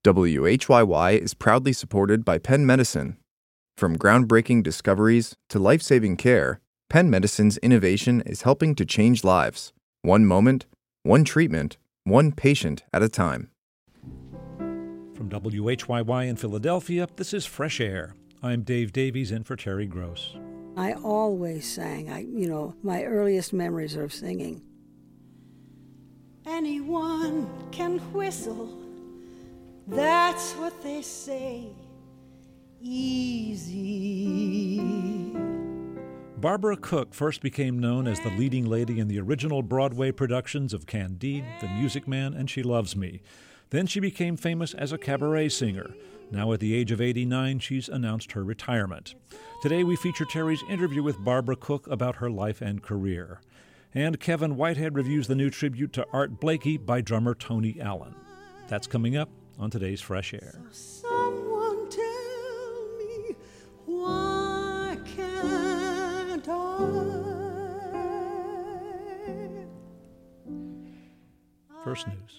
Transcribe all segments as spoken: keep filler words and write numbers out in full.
W H Y Y is proudly supported by Penn Medicine. From groundbreaking discoveries to life-saving care, Penn Medicine's innovation is helping to change lives, one moment, one treatment, one patient at a time. From W H Y Y in Philadelphia, this is Fresh Air. I'm Dave Davies in for Terry Gross. I always sang. I, you know, my earliest memories are of singing. Anyone can whistle, that's what they say. Easy. Barbara Cook first became known as the leading lady in the original Broadway productions of Candide, The Music Man, and She Loves Me. Then she became famous as a cabaret singer. Now at the age of eighty-nine, she's announced her retirement. Today we feature Terry's interview with Barbara Cook about her life and career. And Kevin Whitehead reviews the new tribute to Art Blakey by drummer Tony Allen. That's coming up on today's Fresh Air. So someone tell me, why can't I? First news.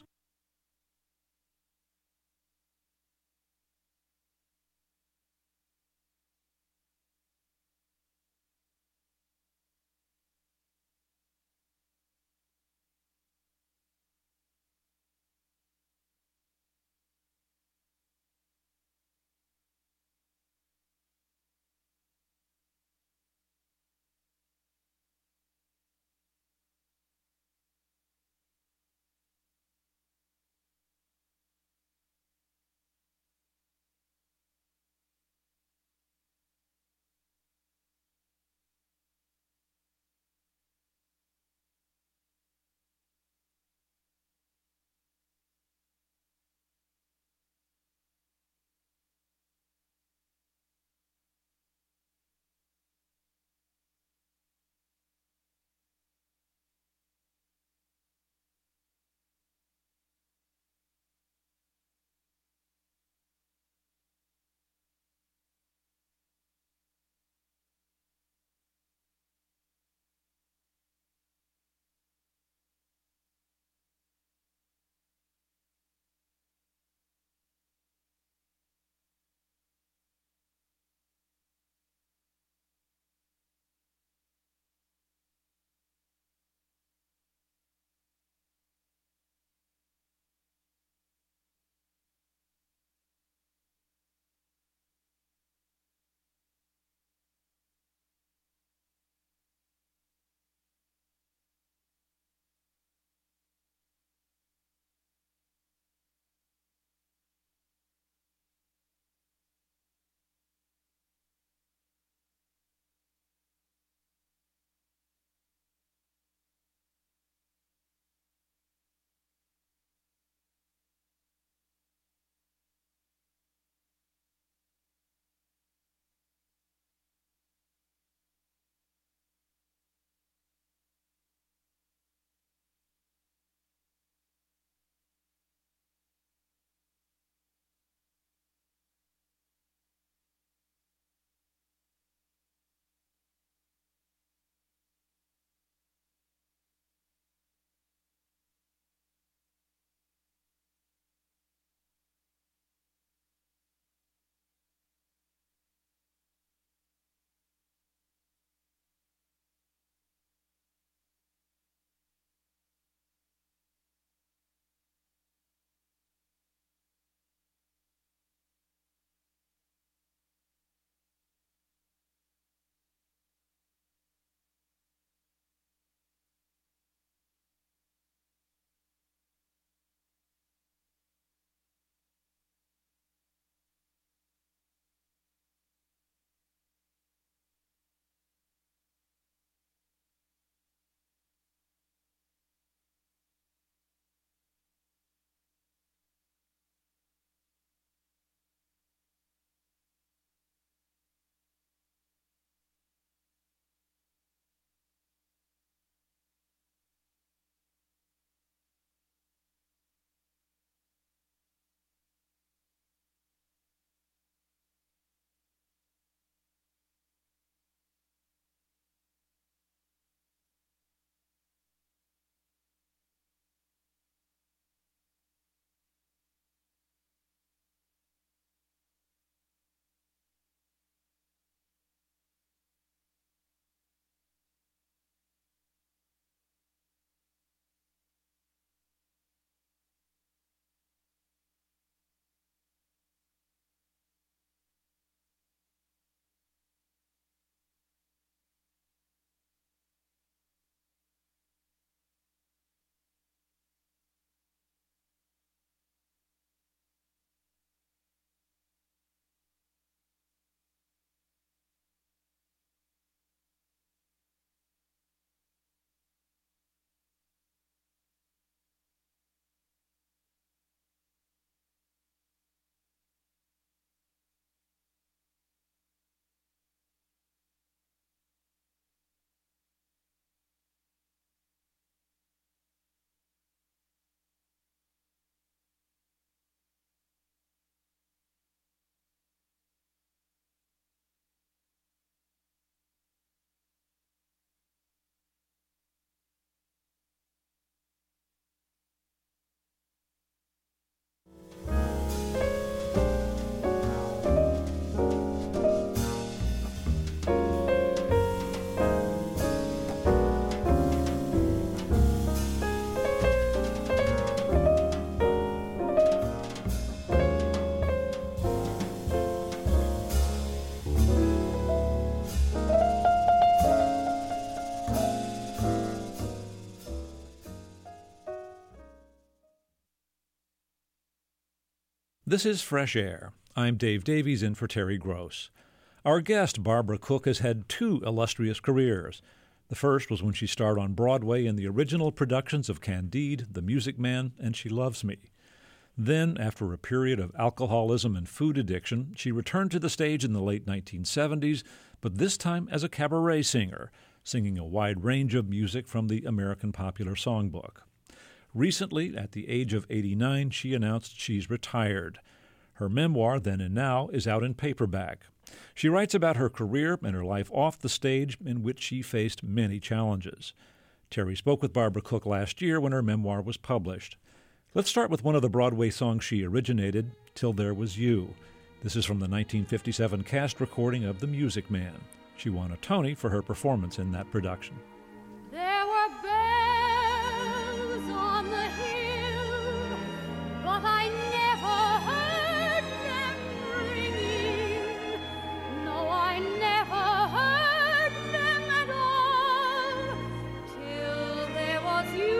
This is Fresh Air. I'm Dave Davies in for Terry Gross. Our guest, Barbara Cook, has had two illustrious careers. The first was when she starred on Broadway in the original productions of Candide, The Music Man, and She Loves Me. Then, after a period of alcoholism and food addiction, she returned to the stage in the late nineteen seventies, but this time as a cabaret singer, singing a wide range of music from the American Popular Songbook. Recently, at the age of eighty-nine, she announced she's retired. Her memoir, Then and Now, is out in paperback. She writes about her career and her life off the stage, in which she faced many challenges. Terry spoke with Barbara Cook last year when her memoir was published. Let's start with one of the Broadway songs she originated, Till There Was You. This is from the nineteen fifty-seven cast recording of The Music Man. She won a Tony for her performance in that production. There were bells on the hill, but I never heard them ringing. No, I never heard them at all, till there was you.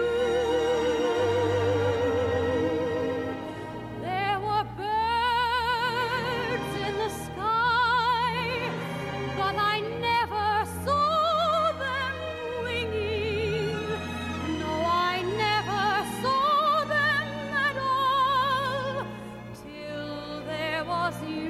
There were birds in the sky, but I never saw them winging. No, I never saw them at all, till there was you.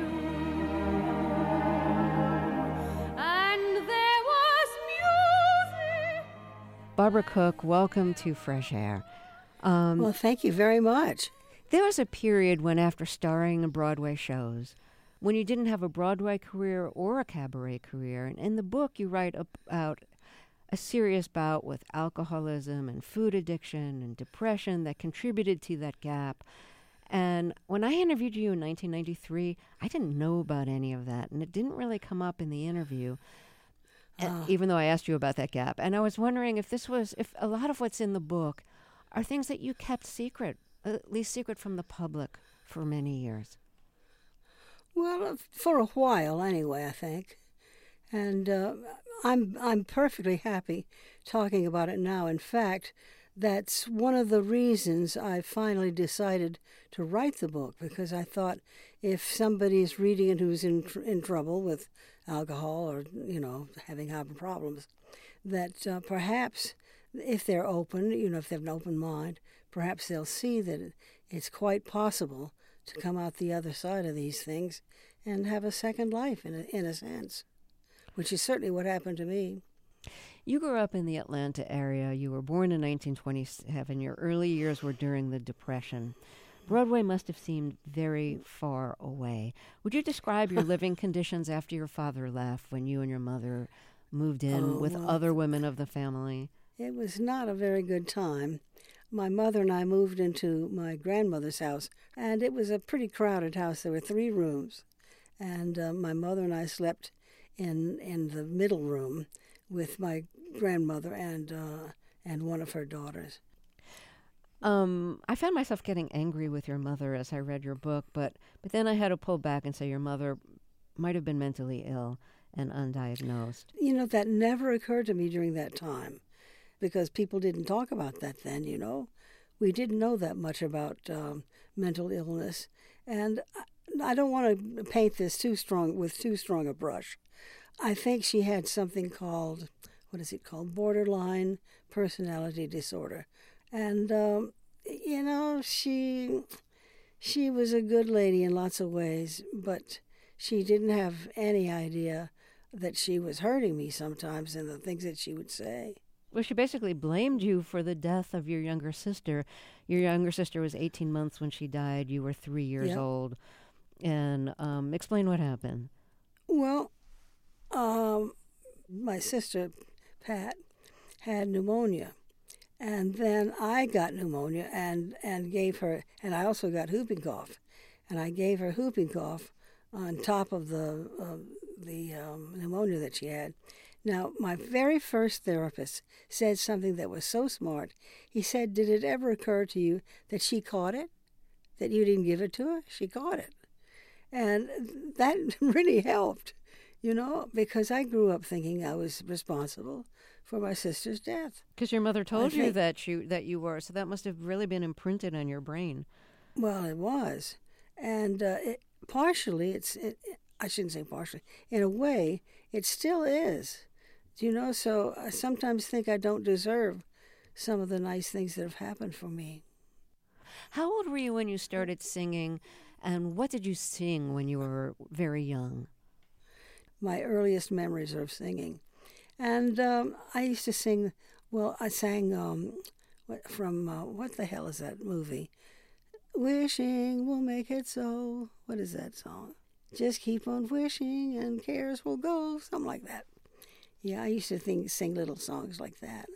And there was music. Barbara Cook, welcome to Fresh Air. Um, Well, thank you very much. there was a period when, after starring in Broadway shows, when you didn't have a Broadway career or a cabaret career, and in the book you write about a serious bout with alcoholism and food addiction and depression that contributed to that gap. And when I interviewed you in nineteen ninety-three, I didn't know about any of that, and it didn't really come up in the interview, uh, even though I asked you about that gap. And I was wondering if this was, if a lot of what's in the book are things that you kept secret, at least secret from the public, for many years. Well, for a while anyway, I think. And uh, I'm I'm perfectly happy talking about it now. In fact, that's one of the reasons I finally decided to write the book, because I thought if somebody's reading it who's in tr- in trouble with alcohol or, you know, having having problems, that uh, perhaps if they're open, you know, if they have an open mind, perhaps they'll see that it, it's quite possible to come out the other side of these things and have a second life, in a, in a sense, which is certainly what happened to me. You grew up in the Atlanta area. You were born in nineteen twenty-seven. Your early years were during the Depression. Broadway must have seemed very far away. Would you describe your living conditions after your father left, when you and your mother moved in Oh, with well, other women of the family? It was not a very good time. My mother and I moved into my grandmother's house, and it was a pretty crowded house. There were three rooms, and uh, my mother and I slept in in the middle room with my grandmother and uh, and one of her daughters. Um, I found myself getting angry with your mother as I read your book, but but then I had to pull back and say your mother might have been mentally ill and undiagnosed. You know, that never occurred to me during that time, because people didn't talk about that then, you know. We didn't know that much about um, mental illness. And I, I don't want to paint this too strong with too strong a brush. I think she had something called, what is it called, borderline personality disorder. And, um, you know, she she was a good lady in lots of ways, but she didn't have any idea that she was hurting me sometimes in the things that she would say. Well, she basically blamed you for the death of your younger sister. Your younger sister was eighteen months when she died. You were three years Yep. old. And um, explain what happened. Well, um, my sister, Pat, had pneumonia. And then I got pneumonia and, and gave her, and I also got whooping cough. And I gave her whooping cough on top of the, uh, the um, pneumonia that she had. Now, my very first therapist said something that was so smart. He said, did it ever occur to you that she caught it? That you didn't give it to her? She caught it. And that really helped, you know, because I grew up thinking I was responsible for my sister's death. Because your mother told I you think- that you that you were, so that must have really been imprinted on your brain. Well, it was. And uh, it, partially, it's it, I shouldn't say partially. In a way, it still is. You know, so I sometimes think I don't deserve some of the nice things that have happened for me. How old were you when you started singing, and what did you sing when you were very young? My earliest memories are of singing. And um, I used to sing, well, I sang um, from, uh, what the hell is that movie? Wishing will make it so. What is that song? Just keep on wishing and cares will go, something like that. Yeah, I used to think, sing little songs like that.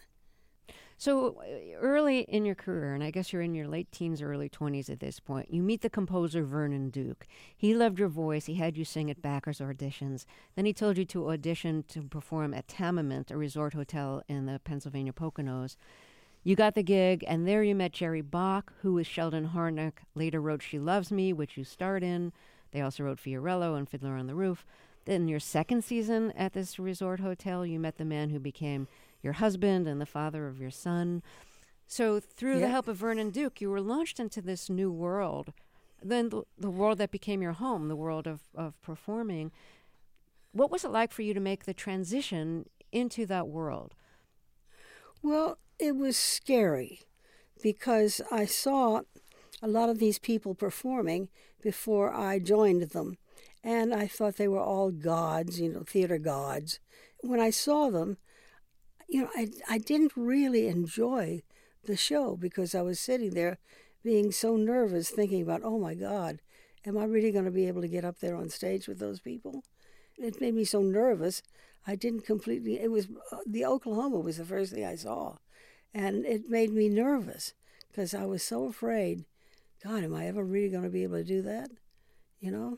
So uh, early in your career, and I guess you're in your late teens, early twenties at this point, you meet the composer Vernon Duke. He loved your voice. He had you sing at backers auditions. Then he told you to audition to perform at Tamiment, a resort hotel in the Pennsylvania Poconos. You got the gig, and there you met Jerry Bach, who with Sheldon Harnick later wrote She Loves Me, which you starred in. They also wrote Fiorello and Fiddler on the Roof. In your second season at this resort hotel, you met the man who became your husband and the father of your son. So through Yeah. the help of Vernon Duke, you were launched into this new world, then the, the world that became your home, the world of, of performing. What was it like for you to make the transition into that world? Well, it was scary because I saw a lot of these people performing before I joined them. And I thought they were all gods, you know, theater gods. When I saw them, you know, I, I didn't really enjoy the show because I was sitting there being so nervous thinking about, oh, my God, am I really going to be able to get up there on stage with those people? It made me so nervous. I didn't completely, it was, uh, the Oklahoma was the first thing I saw. And it made me nervous because I was so afraid, God, am I ever really going to be able to do that? You know?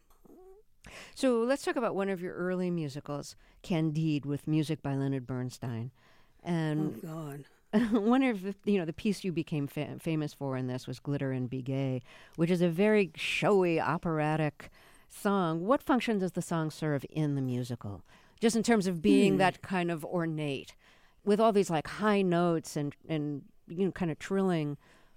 So let's talk about one of your early musicals, Candide, with music by Leonard Bernstein. And oh, God. one of the, you know, the piece you became fa- famous for in this was Glitter and Be Gay, which is a very showy, operatic song. What function does the song serve in the musical? Just in terms of being hmm. that kind of ornate, with all these like high notes and, and you know, kind of trilling.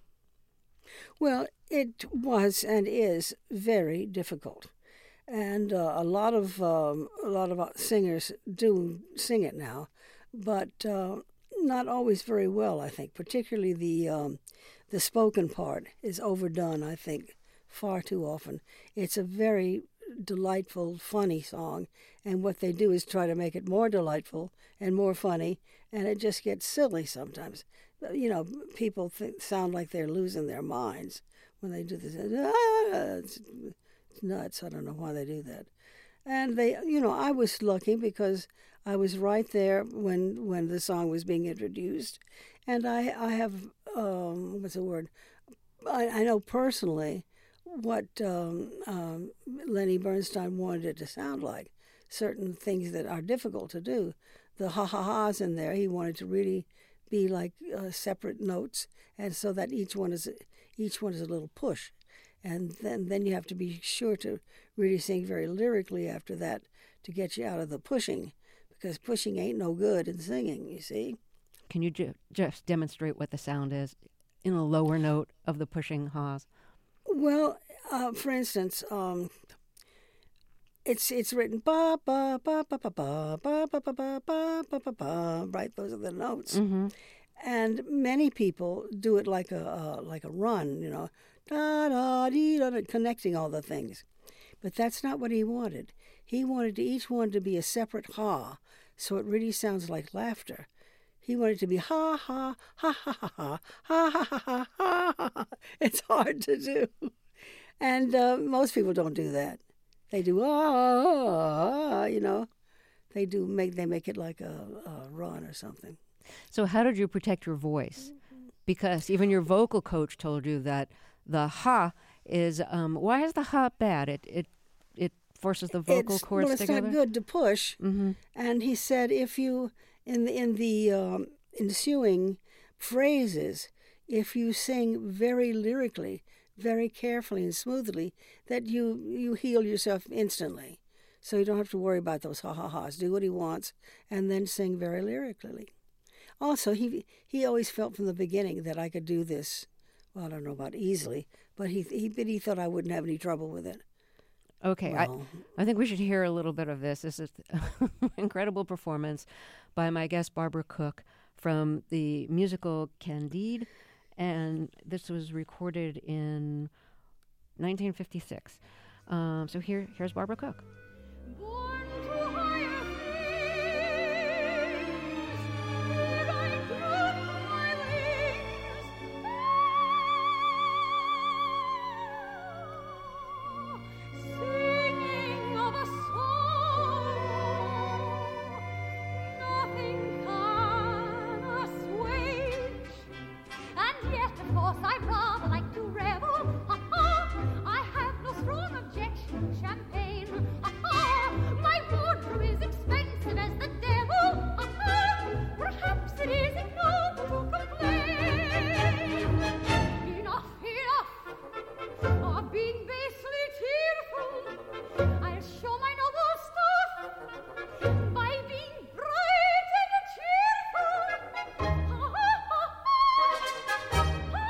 Well, it was and is very difficult. And uh, a lot of um, a lot of singers do sing it now, but uh, not always very well. I think, particularly the um, the spoken part is overdone. I think far too often. It's a very delightful, funny song, and what they do is try to make it more delightful and more funny, and it just gets silly sometimes. You know, people th- sound like they're losing their minds when they do this. Ah, it's, nuts. I don't know why they do that. And they, you know, I was lucky because I was right there when when the song was being introduced. And I, I have, um, what's the word? I, I know personally what um, um, Lenny Bernstein wanted it to sound like. Certain things that are difficult to do. The ha-ha-has in there, he wanted to really be like uh, separate notes, and so that each one is each one is a little push. And then, then you have to be sure to really sing very lyrically after that to get you out of the pushing, because pushing ain't no good in singing, you see. Can you ju- just demonstrate what the sound is in a lower note of the pushing ha's? Well, uh, for instance, um, it's it's written ba ba ba ba ba ba ba ba ba ba ba ba ba ba. Right, those are the notes. Mm-hmm. And many people do it like a uh, like a run, you know. Da, da, dee, da, da, connecting all the things. But that's not what he wanted. He wanted each one to be a separate ha, so it really sounds like laughter. He wanted to be ha, ha, ha, ha, ha, ha, ha, ha, ha, ha, ha, ha. It's hard to do. And uh, most people don't do that. They do, ah, you know. They do make, they make it like a, a run or something. So how did you protect your voice? Because even your vocal coach told you that the ha is, um, why is the ha bad? It it it forces the vocal it's, cords well, it's together? not good to push. Mm-hmm. And he said if you, in the, in the um, ensuing phrases, if you sing very lyrically, very carefully and smoothly, that you, you heal yourself instantly. So you don't have to worry about those ha-ha-has. Do what he wants and then sing very lyrically. Also, he he always felt from the beginning that I could do this, well, I don't know about easily, but he he but he thought I wouldn't have any trouble with it. Okay, Well. I, I think we should hear a little bit of this. This is an incredible performance by my guest, Barbara Cook, from the musical Candide, and this was recorded in nineteen fifty-six. Um, so here, here's Barbara Cook. Born to higher things, did I droop my wings, singing of a song nothing can assuage, and yet of course I rather like to revel. Ha ha! I have no strong objection to champagne. Ha ha! My wardrobe is expensive as the devil. Ha ha! Perhaps it is ignoble to complain. Enough, enough of being basely tearful. I'll show my noble stuff by being bright and cheerful. Ha ha ha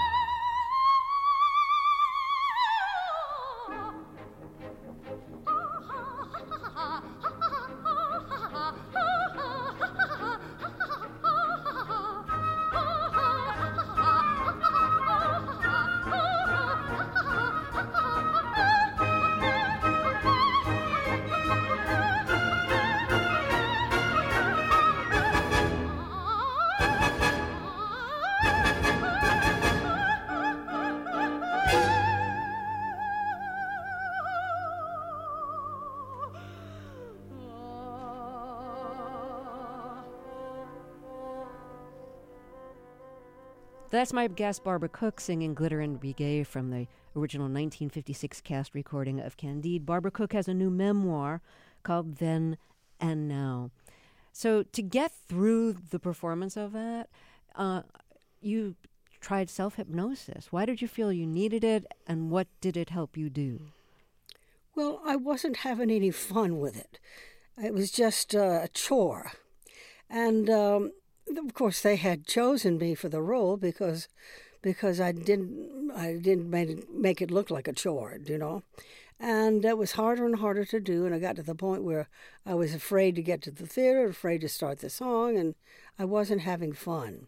That's my guest, Barbara Cook, singing Glitter and Be Gay from the original nineteen fifty-six cast recording of Candide. Barbara Cook has a new memoir called Then and Now. So to get through the performance of that, uh, you tried self-hypnosis. Why did you feel you needed it, and what did it help you do? Well, I wasn't having any fun with it. It was just uh, a chore. And um, of course, they had chosen me for the role because because I didn't I didn't make it, make it look like a chore, you know. And it was harder and harder to do, and I got to the point where I was afraid to get to the theater, afraid to start the song, and I wasn't having fun.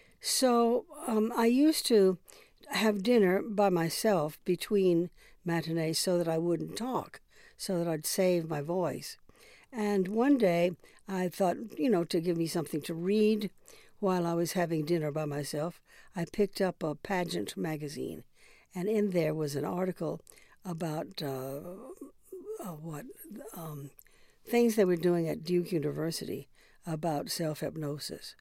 So um, I used to have dinner by myself between matinees so that I wouldn't talk, so that I'd save my voice. And one day I thought, you know, to give me something to read while I was having dinner by myself, I picked up a pageant magazine, and in there was an article about uh, uh, what um, things they were doing at Duke University about self-hypnosis.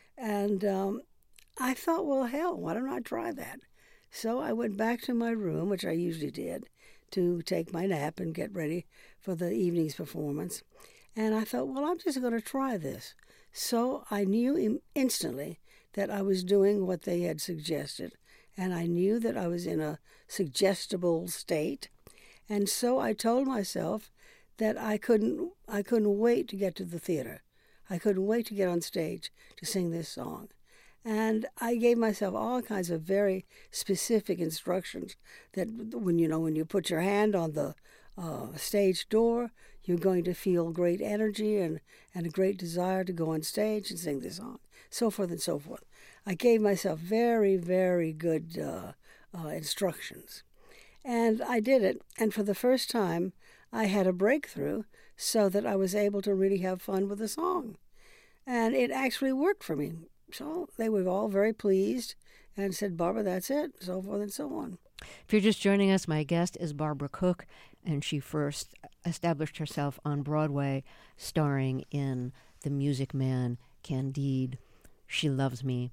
And um, I thought, well, hell, why don't I try that? So I went back to my room, which I usually did, to take my nap and get ready for the evening's performance. And I thought, well, I'm just going to try this. So I knew im- instantly that I was doing what they had suggested, and I knew that I was in a suggestible state. And so I told myself that I couldn't I couldn't wait to get to the theater. I couldn't wait to get on stage to sing this song. And I gave myself all kinds of very specific instructions that when you know when you put your hand on the uh, stage door, you're going to feel great energy and, and a great desire to go on stage and sing this song, so forth and so forth. I gave myself very, very good uh, uh, instructions. And I did it, and for the first time, I had a breakthrough so that I was able to really have fun with the song. And it actually worked for me. So they were all very pleased and said, Barbara, that's it, so forth and so on. If you're just joining us, my guest is Barbara Cook, and she first established herself on Broadway, starring in The Music Man, Candide, She Loves Me,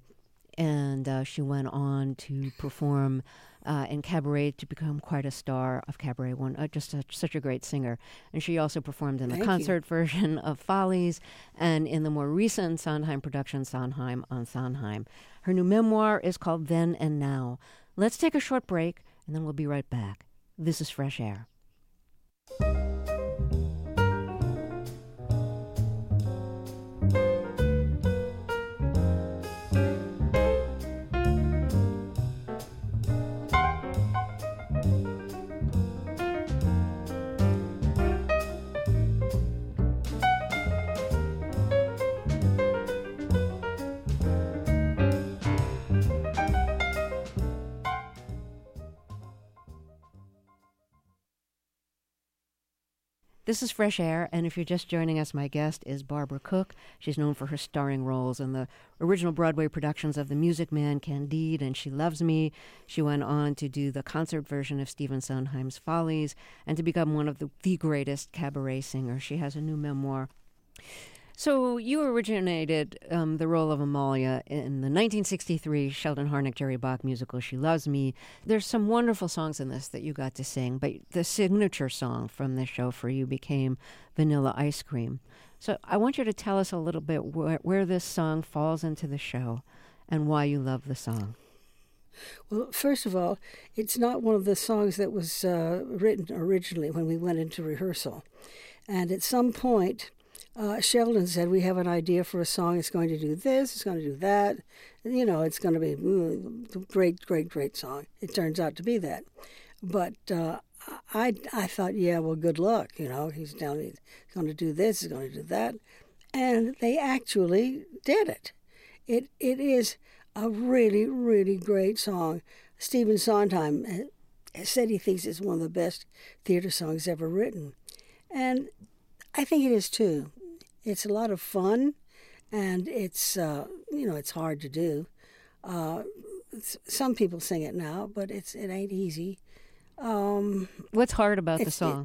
and uh, she went on to perform uh, in cabaret to become quite a star of cabaret, one uh, just a, such a great singer. And she also performed in the Thank concert you. version of Follies and in the more recent Sondheim production, Sondheim on Sondheim. Her new memoir is called Then and Now. Let's take a short break, and then we'll be right back. This is Fresh Air. This is Fresh Air, and if you're just joining us, my guest is Barbara Cook. She's known for her starring roles in the original Broadway productions of The Music Man, Candide, and She Loves Me. She went on to do the concert version of Stephen Sondheim's Follies and to become one of the, the greatest cabaret singers. She has a new memoir. So you originated um, the role of Amalia in the nineteen sixty-three Sheldon Harnick, Jerry Bach musical, She Loves Me. There's some wonderful songs in this that you got to sing, but the signature song from this show for you became Vanilla Ice Cream. So I want you to tell us a little bit where, where this song falls into the show and why you love the song. Well, first of all, it's not one of the songs that was uh, written originally when we went into rehearsal. And at some point, Uh, Sheldon said, we have an idea for a song. It's going to do this, it's going to do that. You know, it's going to be a great, great, great song. It turns out to be that. But uh, I, I thought, yeah, well, good luck. You know, he's down, he's going to do this, he's going to do that. And they actually did it. It It is a really, really great song. Stephen Sondheim said he thinks it's one of the best theater songs ever written. And I think it is, too. It's a lot of fun, and it's, uh, you know, it's hard to do. Uh, some people sing it now, but it's it ain't easy. Um, What's hard about the song?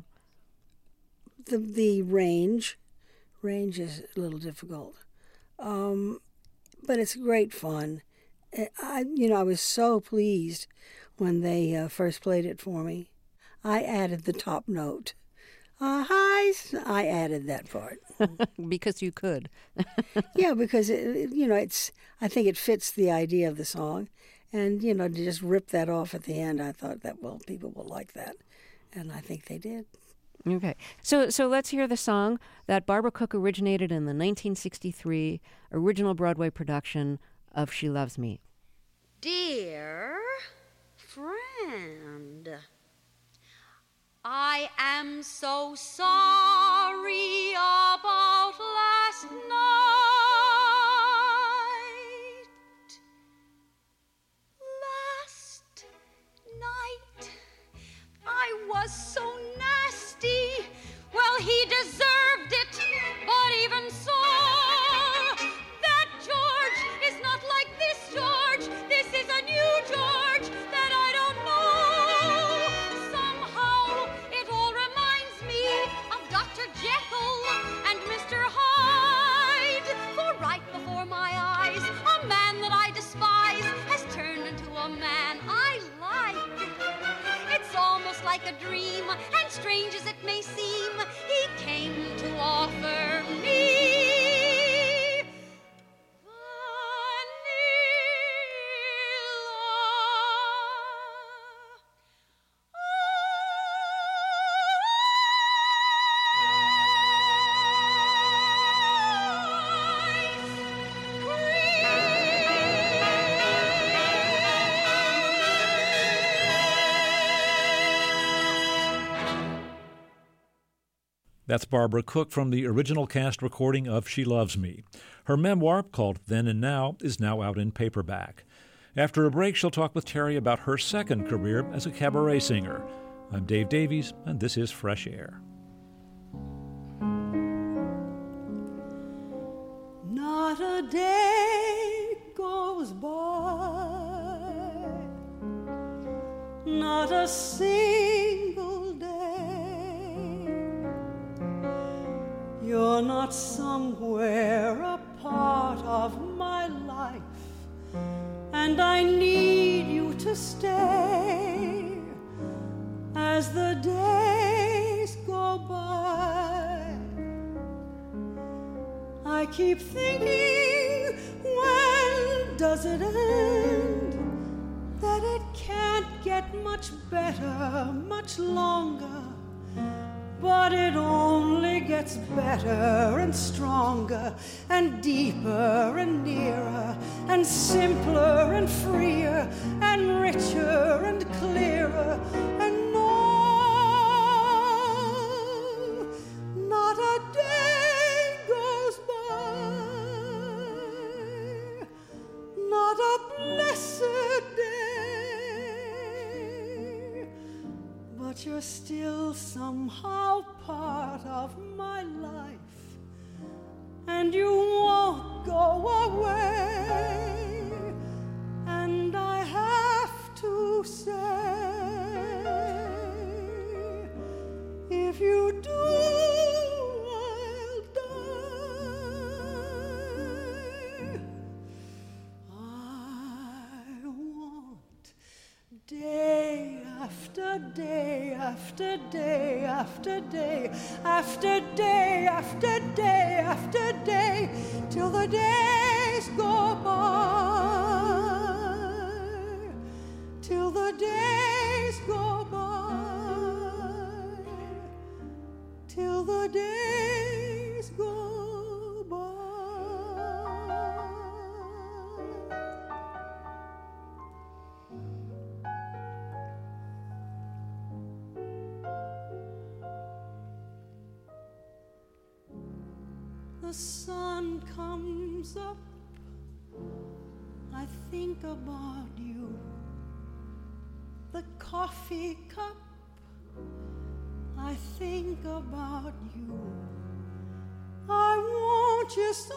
It, the the range. Range is a little difficult. Um, but it's great fun. I, you know, I was so pleased when they uh, first played it for me. I added the top note. Uh, hi, I added that part. Because you could. Yeah, because, it, you know, it's. I think it fits the idea of the song. And, you know, to just rip that off at the end, I thought that, well, people will like that. And I think they did. Okay. So so let's hear the song that Barbara Cook originated in the nineteen sixty-three original Broadway production of She Loves Me. Dear friend, I am so sorry about last night. Last night, I was so nasty. Well, he deserved it, but even so, that George is not like this George. This is a new George that I don't know. Somehow, it all reminds me of Doctor Jekyll and Mister Hyde. For right before my eyes, a man that I despise has turned into a man I like. It's almost like a dream, and strange as it may seem, he came to offer me That's Barbara Cook from the original cast recording of She Loves Me. Her memoir, called Then and Now, is now out in paperback. After a break, she'll talk with Terry about her second career as a cabaret singer. I'm Dave Davies, and this is Fresh Air. Not a day goes by, not a single day, you're not somewhere a part of my life, and I need you to stay as the days go by. I keep thinking, when does it end? That it can't get much better, much longer. But it only gets better and stronger and deeper and nearer and simpler and freer and richer and clearer. And no, not a day goes by, not a blessed day, but you're still still somehow part of my life, and you won't go away, and I have to say, if you do, I'll die. I want day after day after day after day after day after day after day till the days go by, till the days go by, till the days go by. The sun comes up, I think about you. The coffee cup, I think about you. I want you so,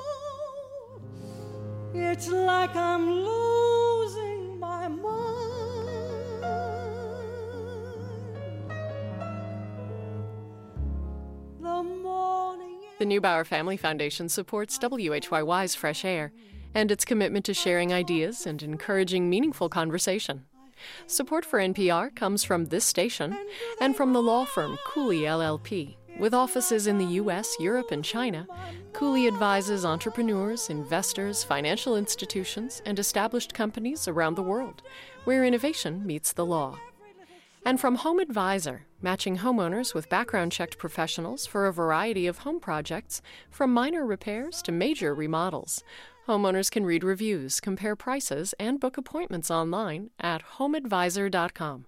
it's like I'm losing my mind. The morning. The Neubauer Family Foundation supports W H Y Y's Fresh Air and its commitment to sharing ideas and encouraging meaningful conversation. Support for N P R comes from this station and from the law firm Cooley L L P. With offices in the U S, Europe, and China, Cooley advises entrepreneurs, investors, financial institutions, and established companies around the world, where innovation meets the law. And from Home Advisor, matching homeowners with background-checked professionals for a variety of home projects, from minor repairs to major remodels. Homeowners can read reviews, compare prices, and book appointments online at home advisor dot com.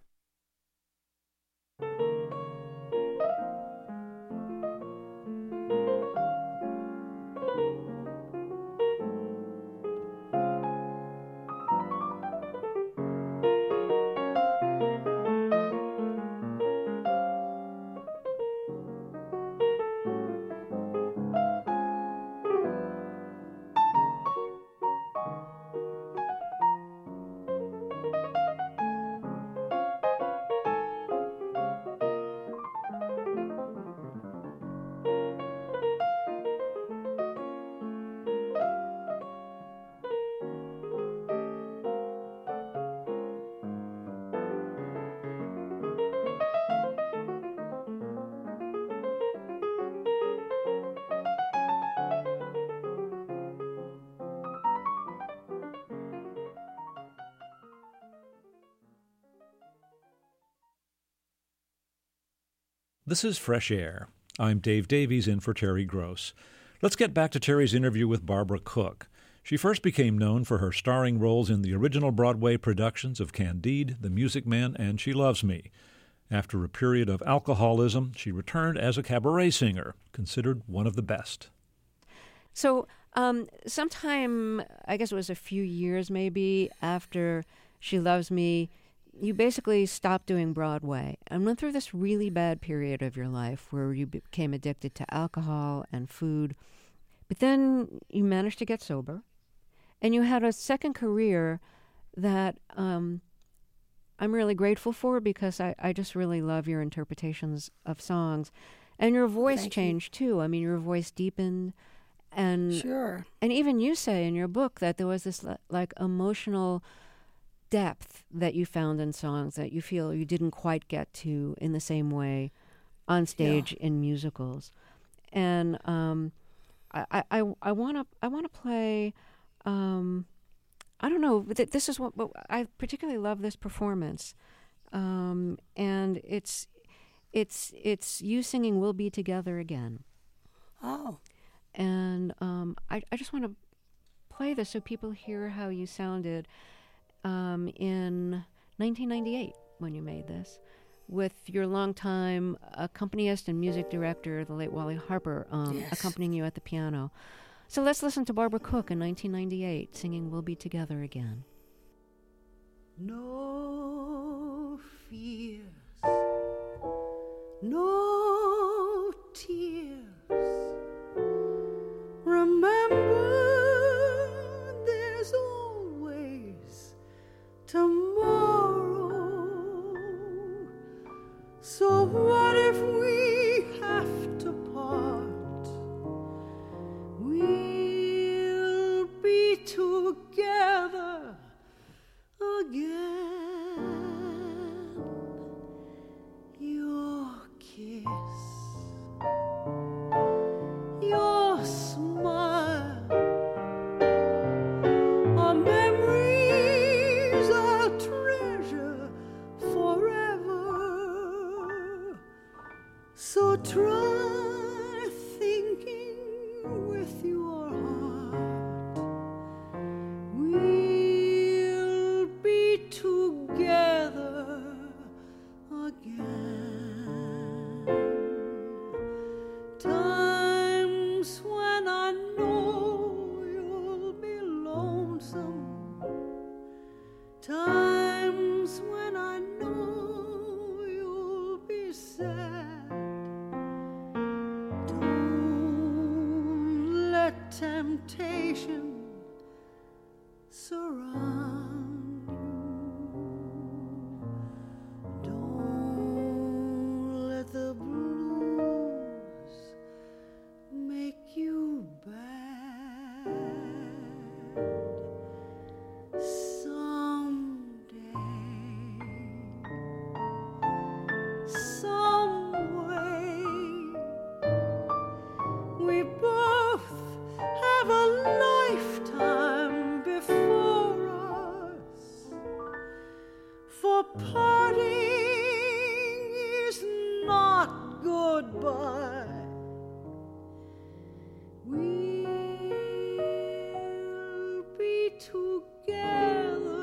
This is Fresh Air. I'm Dave Davies in for Terry Gross. Let's get back to Terry's interview with Barbara Cook. She first became known for her starring roles in the original Broadway productions of Candide, The Music Man, and She Loves Me. After a period of alcoholism, she returned as a cabaret singer, considered one of the best. So um, sometime, I guess it was a few years maybe, after She Loves Me, you basically stopped doing Broadway and went through this really bad period of your life where you became addicted to alcohol and food. But then you managed to get sober, and you had a second career that um, I'm really grateful for, because I, I just really love your interpretations of songs. And your voice Thank changed, you. too. I mean, your voice deepened. And, Sure. and even you say in your book that there was this li- like emotional depth that you found in songs that you feel you didn't quite get to in the same way on stage Yeah. in musicals. And um, I I I want to I want to play. Um, I don't know. th- This is what, what I particularly love this performance, um, and it's it's it's you singing "We'll Be Together Again." Oh. And um, I I just want to play this so people hear how you sounded um, in nineteen ninety-eight when you made this, with your longtime accompanist and music director, the late Wally Harper, um, Yes. accompanying you at the piano. So let's listen to Barbara Cook in nineteen ninety-eight singing "We'll Be Together Again." No fears no tears. Remember, there's always tomorrow. So what if we have to part? We'll be together again. Your kiss, your smile, our memories, our treasure forever. So try thinking with your heart. We'll be together again. Times when I know you'll be lonesome. Times when I know you'll be sad. Don't let temptation surround you. Don't let the blues make you bad. Someday, some way, we both have a lifetime before us. For parting is not goodbye. We'll be together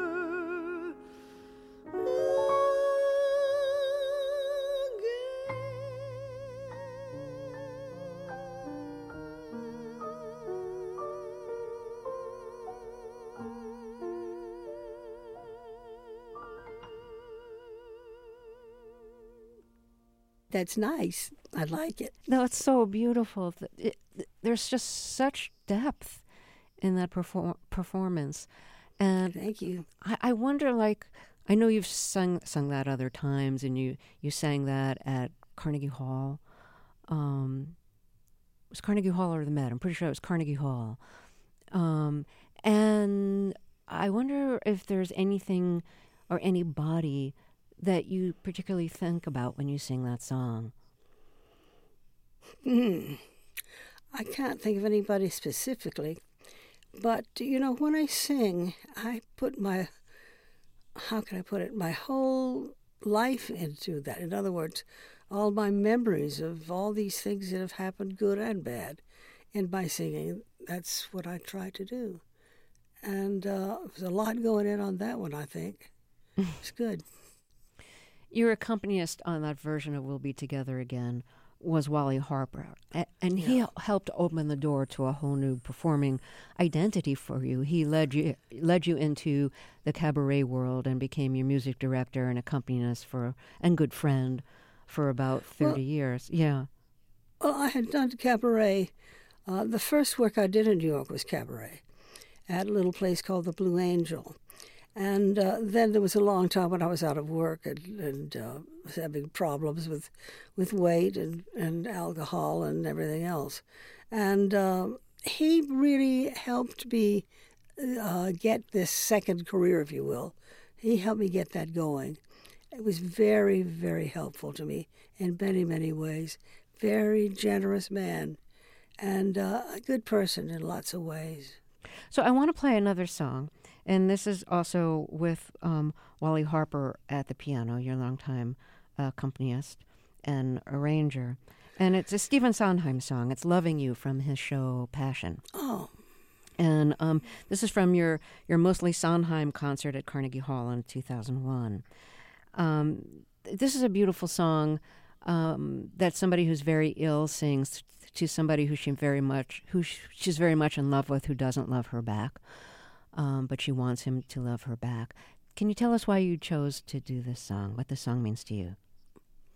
That's nice. I like it. No, it's so beautiful. Th- It, th- there's just such depth in that perform- performance. And Thank you. I, I wonder, like, I know you've sung sung that other times, and you, you sang that at Carnegie Hall. Um, it was Carnegie Hall or the Met? I'm pretty sure it was Carnegie Hall. Um, and I wonder if there's anything or anybody that you particularly think about when you sing that song. Hmm. I can't think of anybody specifically, but you know, when I sing, I put my, how can I put it, my whole life into that. In other words, all my memories of all these things that have happened, good and bad, in my singing. That's what I try to do. And uh, there's a lot going in on that one, I think. It's good. Your accompanist on that version of We'll Be Together Again was Wally Harper, A- and he Yeah. helped open the door to a whole new performing identity for you. He led you led you into the cabaret world and became your music director and accompanist for and good friend for about thirty Well- years. Yeah. Well, I had done cabaret. Uh, the first work I did in New York was cabaret at a little place called the Blue Angel. And uh, then there was a long time when I was out of work and, and uh, was having problems with, with weight and, and alcohol and everything else. And uh, he really helped me uh, get this second career, if you will. He helped me get that going. It was very, very helpful to me in many, many ways. Very generous man and uh, a good person in lots of ways. So I want to play another song, and this is also with um, Wally Harper at the piano, your longtime uh, accompanist and arranger. And it's a Stephen Sondheim song. It's Loving You from his show Passion. Oh, And um, this is from your, your mostly Sondheim concert at Carnegie Hall in two thousand one. Um, this is a beautiful song um, that somebody who's very ill sings to somebody who she very much who sh- she's very much in love with, who doesn't love her back, um, but she wants him to love her back. Can you tell us why you chose to do this song? What this song means to you?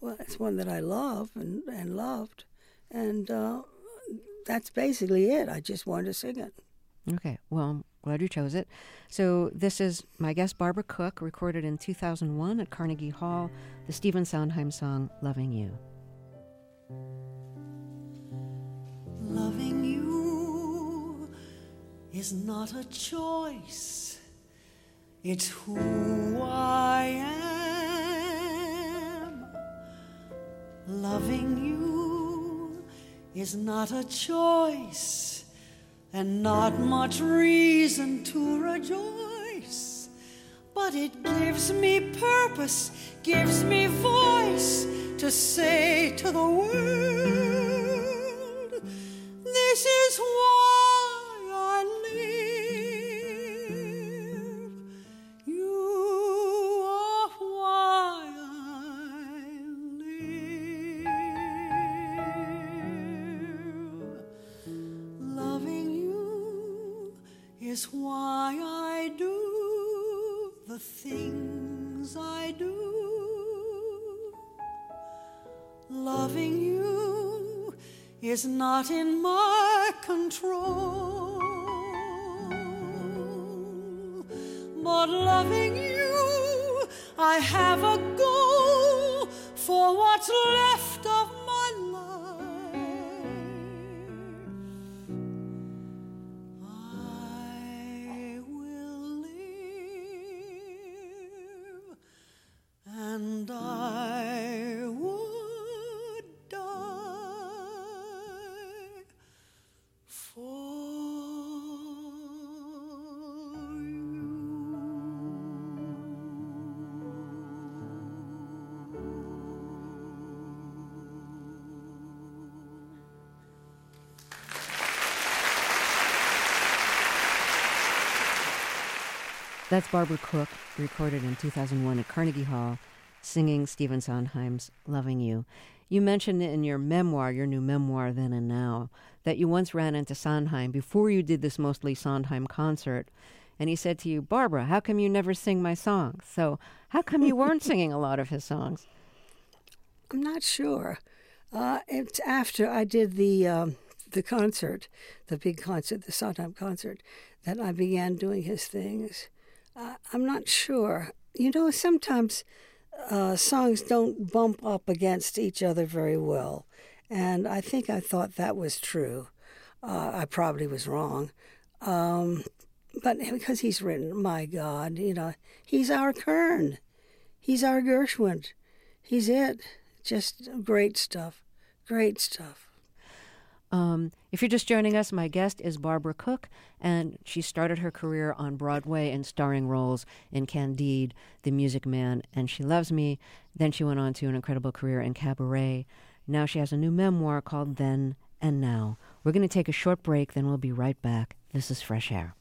well, it's one that I love and, and loved. And uh, that's basically it. I just wanted to sing it. Okay, well, I'm glad you chose it. So this is my guest, Barbara Cook, recorded in two thousand one at Carnegie Hall, the Stephen Sondheim song, Loving You. Loving you is not a choice. It's who I am. Loving you is not a choice. And not much reason to rejoice, but it gives me purpose, gives me voice to say to the world, this is why I live. You are why I live. Loving is why I do the things I do. Loving you is not in my control, but loving you, I have a goal for what's left of my life. And I would die for you. That's Barbara Cook, recorded in two thousand one at Carnegie Hall, singing Stephen Sondheim's Loving You. You mentioned in your memoir, your new memoir, Then and Now, that you once ran into Sondheim before you did this mostly Sondheim concert, and he said to you, Barbara, how come you never sing my songs? So how come you weren't singing a lot of his songs? I'm not sure. Uh, it's after I did the um, the concert, the big concert, the Sondheim concert, that I began doing his things. Uh, I'm not sure. You know, sometimes uh, songs don't bump up against each other very well. And I think I thought that was true. Uh, I probably was wrong. Um, but because he's written, my God, you know, he's our Kern. He's our Gershwin. He's it. Just great stuff. Great stuff. Um, if you're just joining us, my guest is Barbara Cook, and she started her career on Broadway in starring roles in Candide, The Music Man, and She Loves Me. Then she went on to an incredible career in cabaret. Now she has a new memoir called Then and Now. We're going to take a short break, then we'll be right back. This is Fresh Air.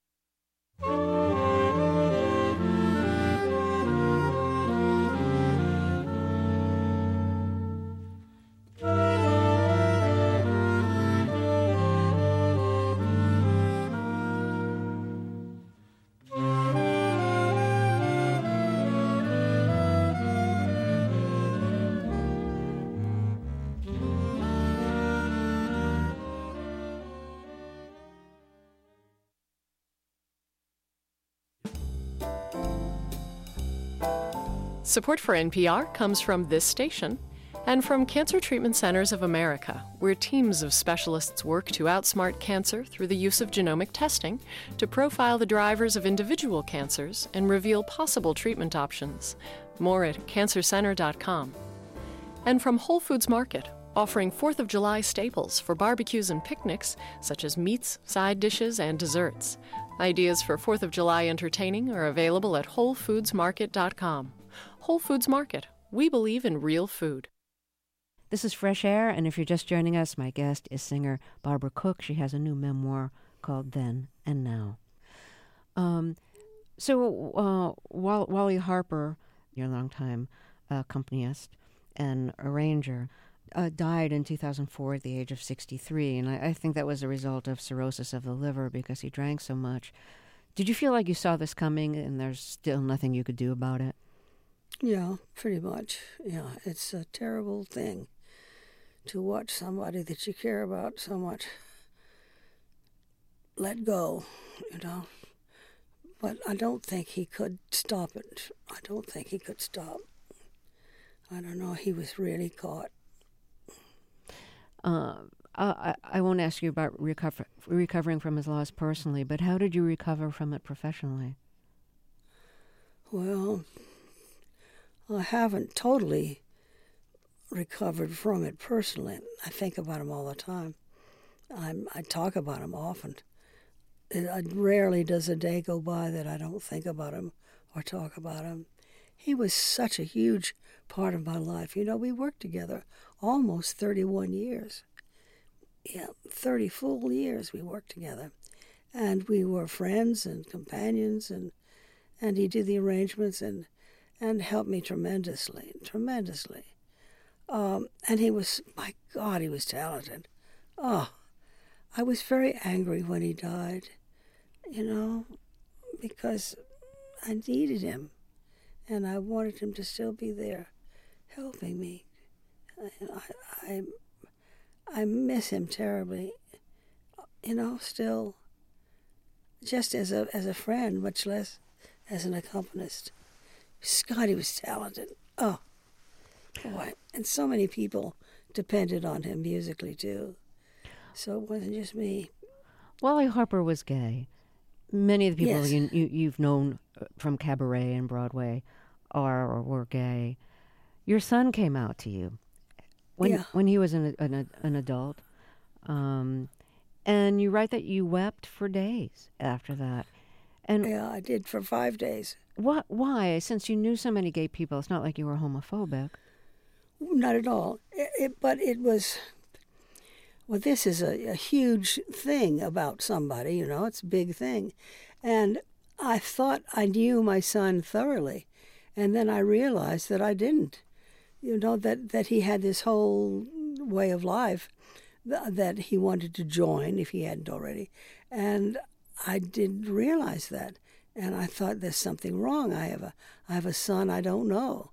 Support for N P R comes from this station and from Cancer Treatment Centers of America, where teams of specialists work to outsmart cancer through the use of genomic testing to profile the drivers of individual cancers and reveal possible treatment options. More at cancer center dot com. And from Whole Foods Market, offering fourth of July staples for barbecues and picnics, such as meats, side dishes, and desserts. Ideas for fourth of July entertaining are available at whole foods market dot com. Whole Foods Market. We believe in real food. This is Fresh Air, and if you're just joining us, my guest is singer Barbara Cook. She has a new memoir called Then and Now. Um, so uh, Wally Harper, your longtime uh, accompanist and arranger, uh, died in two thousand four at the age of sixty-three, and I, I think that was a result of cirrhosis of the liver because he drank so much. Did you feel like you saw this coming and there's still nothing you could do about it? Yeah, pretty much. Yeah, it's a terrible thing to watch somebody that you care about so much let go, you know. But I don't think he could stop it. I don't think he could stop. I don't know. He was really caught. Uh, I, I won't ask you about recover, recovering from his loss personally, but how did you recover from it professionally? Well, I haven't totally recovered from it personally. I think about him all the time. I'm, I talk about him often. It, I rarely does a day go by that I don't think about him or talk about him. He was such a huge part of my life. You know, we worked together almost thirty-one years. Yeah, thirty full years we worked together. And we were friends and companions, and and he did the arrangements and, and helped me tremendously, tremendously. Um, and he was, my God, he was talented. Oh, I was very angry when he died, you know, because I needed him, and I wanted him to still be there, helping me. I, I, I miss him terribly, you know, still, just as a as a friend, much less as an accompanist. Scott, he was talented. Oh, boy. And so many people depended on him musically, too. So it wasn't just me. Wally Harper was gay. Many of the people Yes. you, you, you've known from cabaret and Broadway are or were gay. Your son came out to you when Yeah. when he was an an, an adult, um, and you write that you wept for days after that. And Yeah, I did for five days. what? Why? Since you knew so many gay people, it's not like you were homophobic. Not at all. It, it, but it was, well, this is a, a huge thing about somebody, you know, it's a big thing. And I thought I knew my son thoroughly. And then I realized that I didn't. You know, that, that he had this whole way of life th- that he wanted to join if he hadn't already. And I didn't realize that. And I thought there's something wrong. I have a, I have a son I don't know.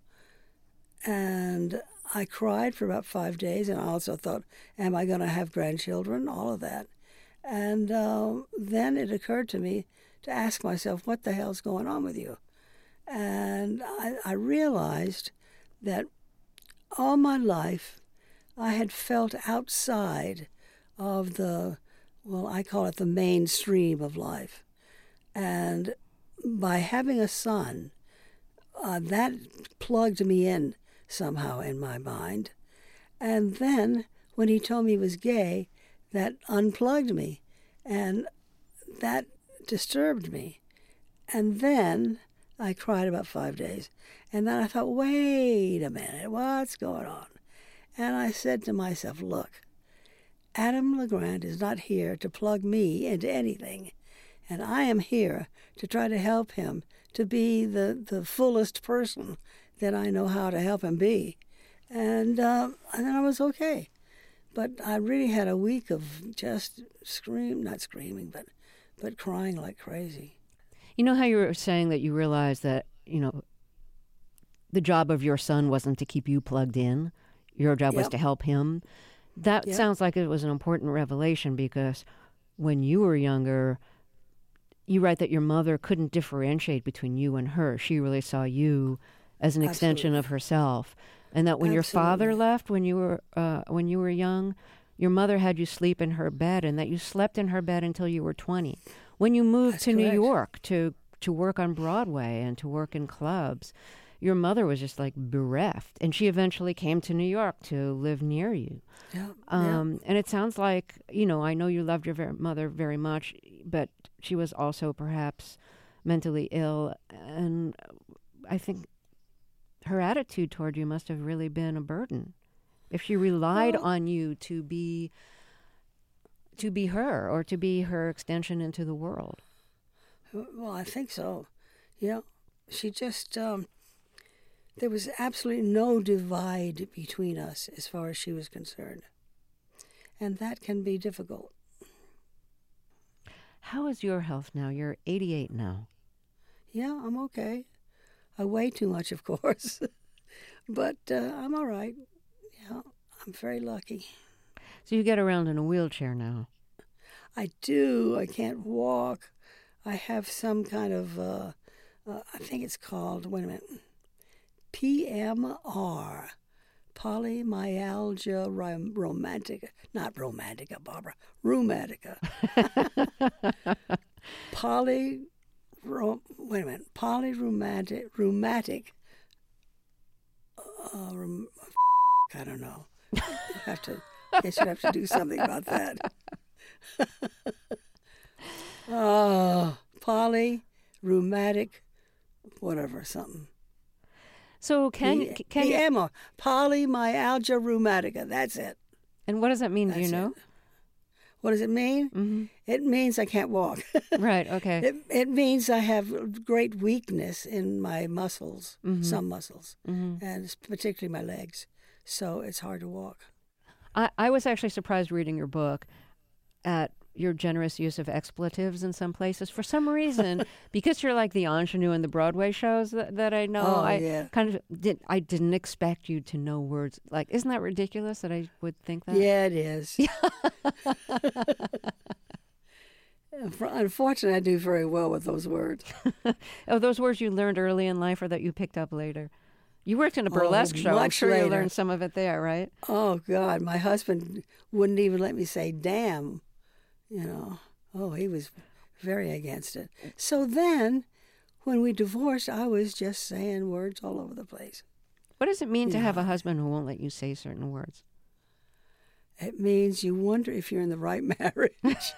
And I cried for about five days, and I also thought, am I going to have grandchildren? All of that. And uh, then it occurred to me to ask myself, what the hell's going on with you? And I, I realized that all my life I had felt outside of the, well, I call it the mainstream of life. And by having a son, uh, that plugged me in somehow in my mind. And then when he told me he was gay, that unplugged me. And that disturbed me. And then I cried about five days. And then I thought, wait a minute, what's going on? And I said to myself, look, Adam LeGrand is not here to plug me into anything. And I am here to try to help him to be the, the fullest person that I know how to help him be. And, uh, and then I was okay. But I really had a week of just scream, not screaming, but, but crying like crazy. You know how you were saying that you realized that, you know, the job of your son wasn't to keep you plugged in. Your job was Yep. to help him. That Yep. sounds like it was an important revelation because when you were younger, you write that your mother couldn't differentiate between you and her. She really saw you as an extension Absolutely. of herself. And that when your father Absolutely. left when you were uh, when you were young, your mother had you sleep in her bed, and that you slept in her bed until you were twenty. When you moved That's to New correct. York to to work on Broadway and to work in clubs, your mother was just like bereft, and she eventually came to New York to live near you. Yeah, Um, And it sounds like, you know, I know you loved your ver- mother very much, but she was also perhaps mentally ill, and I think her attitude toward you must have really been a burden. If she relied Well- on you to be to be her or to be her extension into the world. Well, I think so. Yeah. She just, um, there was absolutely no divide between us as far as she was concerned. And that can be difficult. How is your health now? You're eighty-eight now. Yeah, I'm okay. I weigh too much, of course. But uh, I'm all right. Yeah, I'm very lucky. So you get around in a wheelchair now? I do. I can't walk. I have some kind of, uh, uh, I think it's called, wait a minute, P M R, polymyalgia rom- romantica. Not romantica, Barbara. Rheumatica. Poly, ro, wait a minute, polyrheumatic, rheumatic, uh, rheum, I don't know. I have to, I should have to do something about that. Oh, poly, rheumatic, whatever, something. So can P- can P M you, R, polymyalgia rheumatica. That's it. and what does that mean? That's Do you know? it. What does it mean? Mm-hmm. It means I can't walk. Right. Okay. It it means I have great weakness in my muscles, Mm-hmm. some muscles, Mm-hmm. and it's particularly my legs. So it's hard to walk. I, I was actually surprised reading your book at your generous use of expletives in some places. For some reason, because you're like the ingenue in the Broadway shows that, that I know, Oh, I yeah. kind of did. I didn't expect you to know words. Like, isn't that ridiculous that I would think that? Yeah, it is. Unfortunately, I do very well with those words. Oh, those words you learned early in life or that you picked up later? You worked in a burlesque Oh, show. I'm much sure you later. learned some of it there, right? Oh, God, my husband wouldn't even let me say damn, you know. Oh, he was very against it. So then, when we divorced, I was just saying words all over the place. What does it mean to have Yeah. a husband who won't let you say certain words? It means you wonder if you're in the right marriage.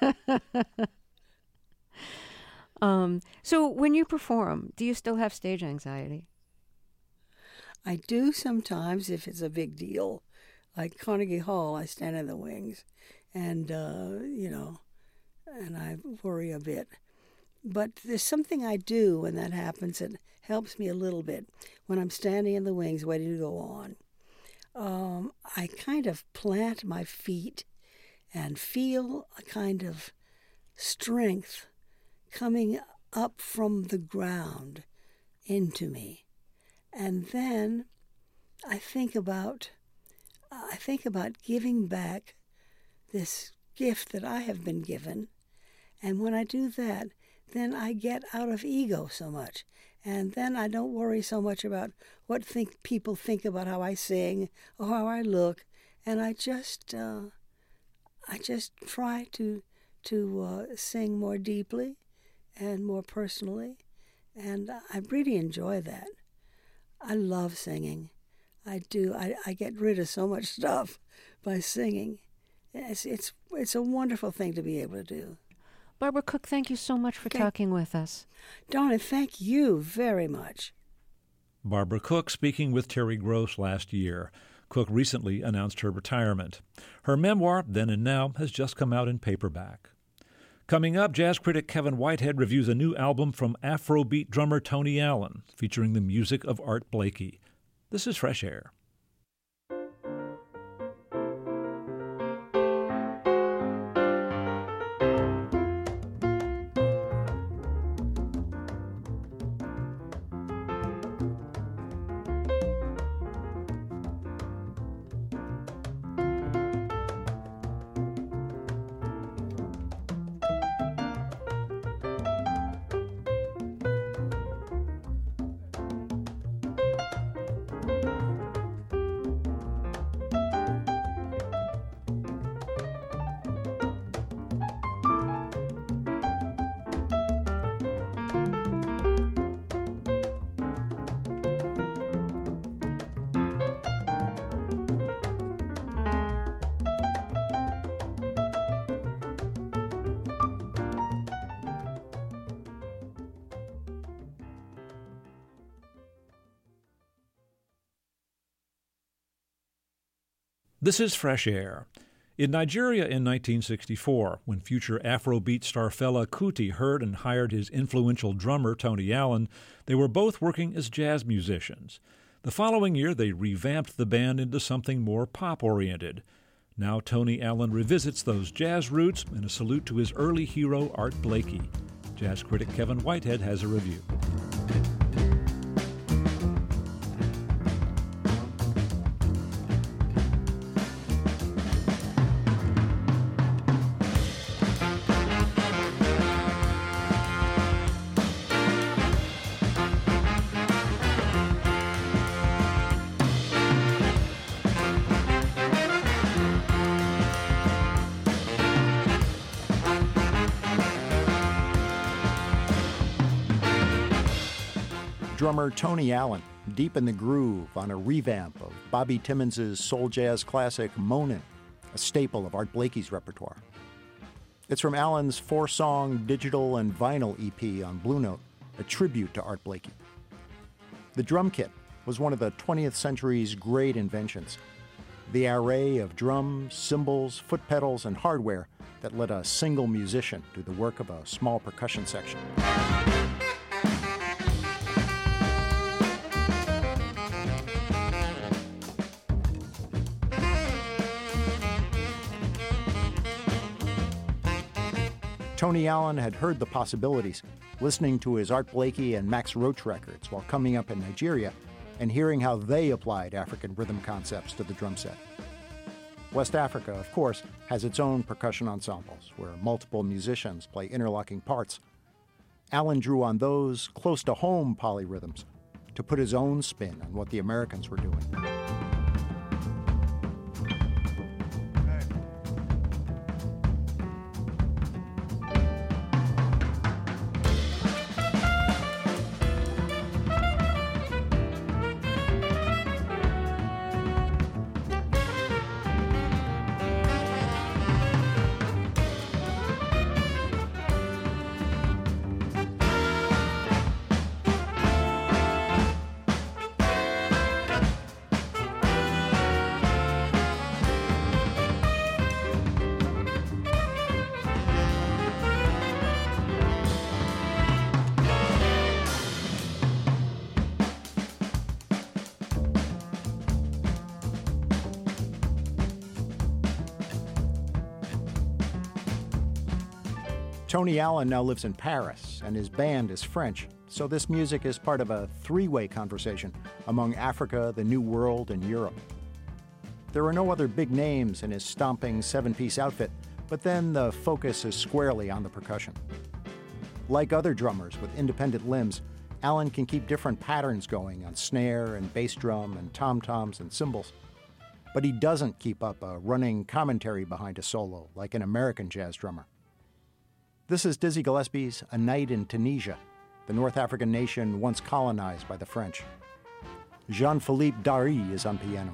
Um, so when you perform, do you still have stage anxiety? I do sometimes if it's a big deal. Like Carnegie Hall, I stand in the wings and, uh, you know, and I worry a bit. But there's something I do when that happens that helps me a little bit. When I'm standing in the wings waiting to go on, um, I kind of plant my feet and feel a kind of strength coming up from the ground into me. And then I think about I think about giving back this gift that I have been given. And when I do that, then I get out of ego so much. And then I don't worry so much about what think people think about how I sing or how I look. And I just uh, I just try to to uh, sing more deeply and more personally. And I really enjoy that. I love singing. I do. I, I get rid of so much stuff by singing. It's, it's, it's a wonderful thing to be able to do. Barbara Cook, thank you so much for Okay. talking with us. Donna, thank you very much. Barbara Cook speaking with Terry Gross last year. Cook recently announced her retirement. Her memoir, Then and Now, has just come out in paperback. Coming up, jazz critic Kevin Whitehead reviews a new album from Afrobeat drummer Tony Allen, featuring the music of Art Blakey. This is Fresh Air. This is Fresh Air. In Nigeria in nineteen sixty-four, when future Afrobeat star Fela Kuti heard and hired his influential drummer Tony Allen, they were both working as jazz musicians. The following year, they revamped the band into something more pop-oriented. Now Tony Allen revisits those jazz roots in a salute to his early hero, Art Blakey. Jazz critic Kevin Whitehead has a review. drummer Tony Allen, deep in the groove on a revamp of Bobby Timmons' soul jazz classic Moanin', a staple of Art Blakey's repertoire. It's from Allen's four-song digital and vinyl E P on Blue Note, a tribute to Art Blakey. The drum kit was one of the twentieth century's great inventions. The array of drums, cymbals, foot pedals, and hardware that let a single musician do the work of a small percussion section. Tony Allen had heard the possibilities, listening to his Art Blakey and Max Roach records while coming up in Nigeria and hearing how they applied African rhythm concepts to the drum set. West Africa, of course, has its own percussion ensembles where multiple musicians play interlocking parts. Allen drew on those close-to-home polyrhythms to put his own spin on what the Americans were doing. Tony Allen now lives in Paris, and his band is French, so this music is part of a three-way conversation among Africa, the New World, and Europe. There are no other big names in his stomping seven-piece outfit, but then the focus is squarely on the percussion. Like other drummers with independent limbs, Allen can keep different patterns going on snare and bass drum and tom-toms and cymbals. But he doesn't keep up a running commentary behind a solo like an American jazz drummer. This is Dizzy Gillespie's A Night in Tunisia, the North African nation once colonized by the French. Jean-Philippe Dari is on piano.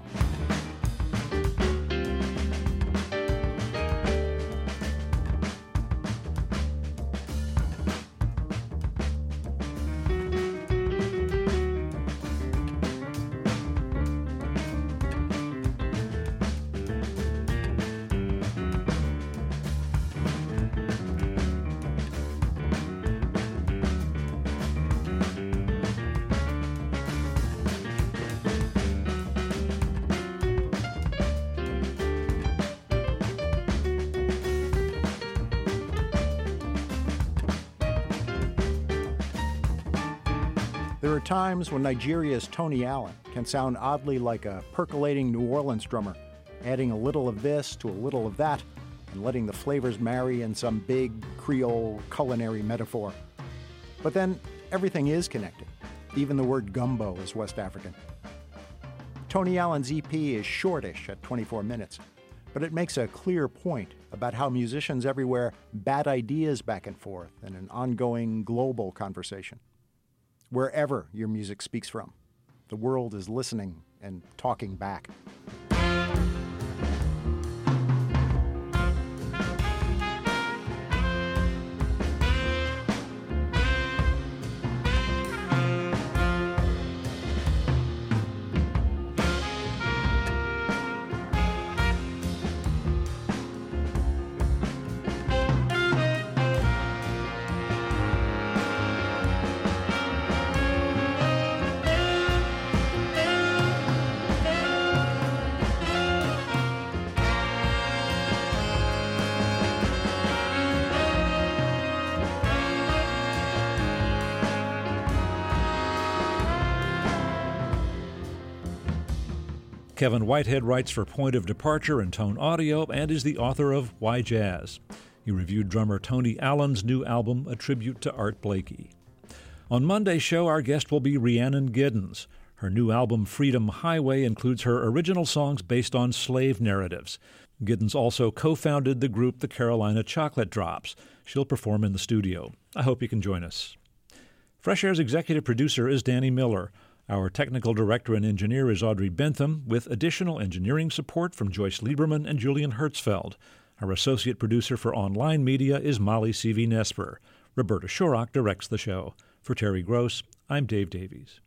There are times when Nigeria's Tony Allen can sound oddly like a percolating New Orleans drummer, adding a little of this to a little of that, and letting the flavors marry in some big Creole culinary metaphor. But then everything is connected. Even the word gumbo is West African. Tony Allen's E P is shortish at twenty-four minutes, but it makes a clear point about how musicians everywhere bat ideas back and forth in an ongoing global conversation. Wherever your music speaks from, the world is listening and talking back. Kevin Whitehead writes for Point of Departure and Tone Audio and is the author of Why Jazz. He reviewed drummer Tony Allen's new album, a tribute to Art Blakey. On Monday's show, our guest will be Rhiannon Giddens. Her new album, Freedom Highway, includes her original songs based on slave narratives. Giddens also co-founded the group The Carolina Chocolate Drops. She'll perform in the studio. I hope you can join us. Fresh Air's executive producer is Danny Miller. Our technical director and engineer is Audrey Bentham, with additional engineering support from Joyce Lieberman and Julian Hertzfeld. Our associate producer for online media is Molly C V. Nesper. Roberta Shorrock directs the show. For Terry Gross, I'm Dave Davies.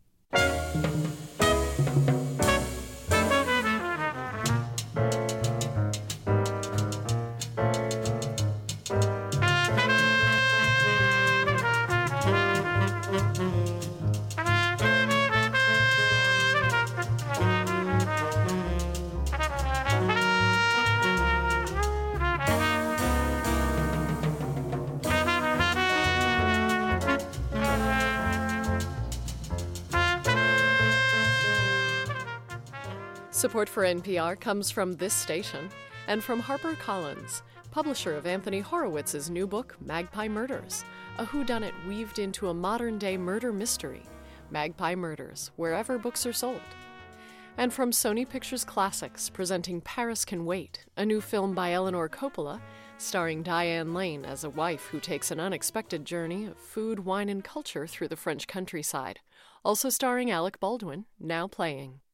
Support for N P R comes from this station and from HarperCollins, publisher of Anthony Horowitz's new book, Magpie Murders, a whodunit weaved into a modern-day murder mystery. Magpie Murders, wherever books are sold. And from Sony Pictures Classics, presenting Paris Can Wait, a new film by Eleanor Coppola, starring Diane Lane as a wife who takes an unexpected journey of food, wine, and culture through the French countryside. Also starring Alec Baldwin, now playing.